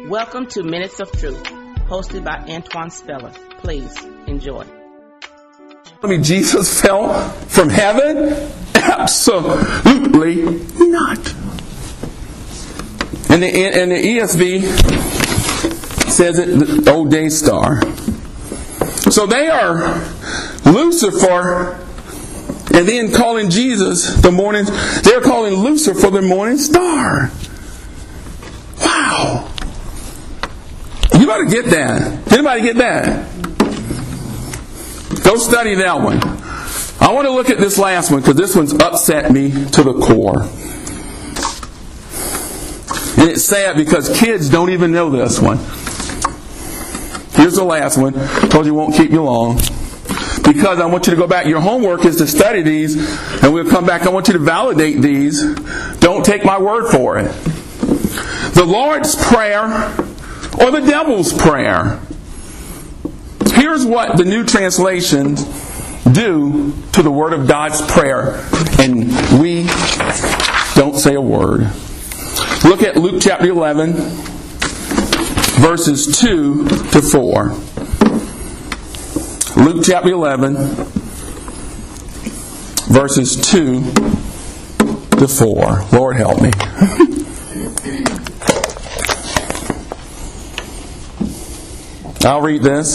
Welcome to Minutes of Truth, hosted by Antoine Speller. Please enjoy. I mean, Jesus fell from heaven? Absolutely not. And the ESV says it, the old day star. So they are Lucifer, and then calling Jesus the morning. They're calling Lucifer the morning star. Wow. You better get that. Anybody get that? Go study that one. I want to look at this last one because this one's upset me to the core. And it's sad because kids don't even know this one. Here's the last one. Told you won't keep you long. Because I want you to go back. Your homework is to study these, and we'll come back. I want you to validate these. Don't take my word for it. The Lord's Prayer or the Devil's Prayer. Here's what the new translations do to the Word of God's Prayer, and we don't say a word. Look at Luke chapter 11, verses 2 to 4. Luke chapter 11, verses 2 to 4. Lord help me. I'll read this.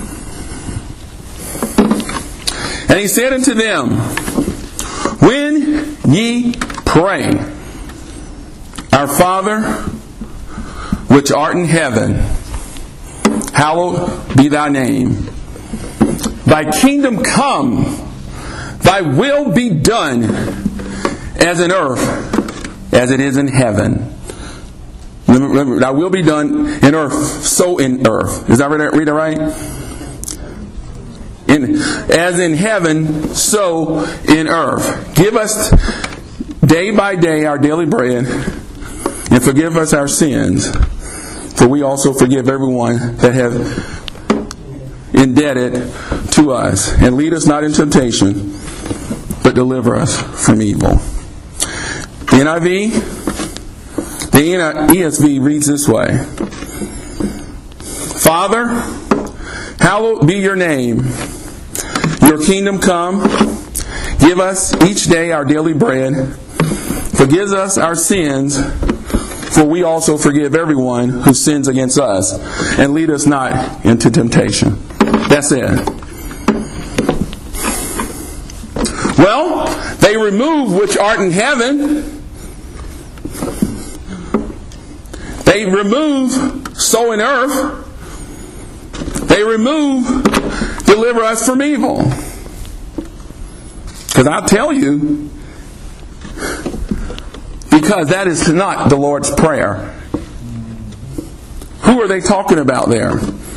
And he said unto them, When ye pray, Our Father, which art in heaven, hallowed be thy name. Thy kingdom come, thy will be done, as in earth, as it is in heaven. Remember, thy will be done in earth, so in earth. Is that read it right? As in heaven, so in earth. Give us day by day our daily bread, and forgive us our sins, for we also forgive everyone that have indebted to us. And lead us not into temptation, but deliver us from evil. The ESV reads this way. Father, hallowed be your name. Your kingdom come. Give us each day our daily bread. Forgive us our sins, for we also forgive everyone who sins against us. And lead us not into temptation. That's it. Well, they remove which art in heaven. They remove so in earth. They remove deliver us from evil. Because I'll tell you, because that is not the Lord's Prayer. Who are they talking about there?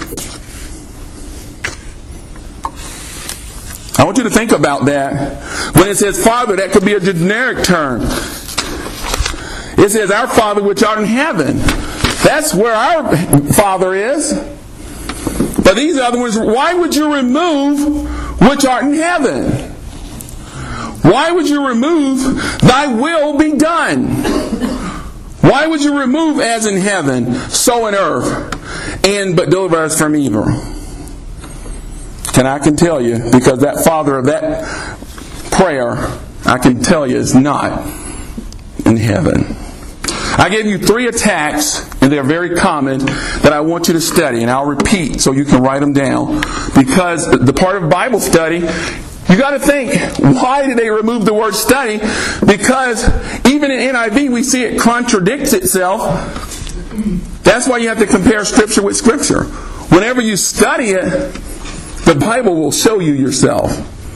I want you to think about that. When it says Father, that could be a generic term. It says, Our Father which art in heaven. That's where our Father is. But these other ones, why would you remove which art in heaven? Why would you remove thy will be done? Why would you remove as in heaven, so in earth, but deliver us from evil? And I can tell you, because that Father of that prayer, I can tell you is not in heaven. I gave you 3 attacks, and they're very common, that I want you to study. And I'll repeat so you can write them down. Because the part of Bible study, you got to think, why did they remove the word study? Because even in NIV, we see it contradicts itself. That's why you have to compare Scripture with Scripture. Whenever you study it, the Bible will show you yourself.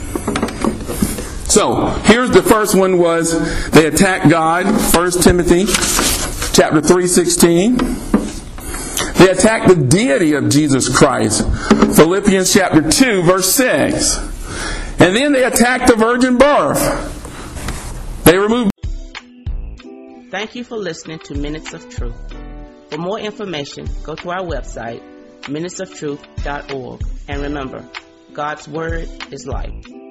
So, here's the first one was, they attacked God, 1 Timothy chapter 3:16. They attacked the deity of Jesus Christ, Philippians chapter 2, verse 6. And then they attacked the virgin birth. They removed. Thank you for listening to Minutes of Truth. For more information, go to our website, minutesoftruth.org. And remember, God's Word is life.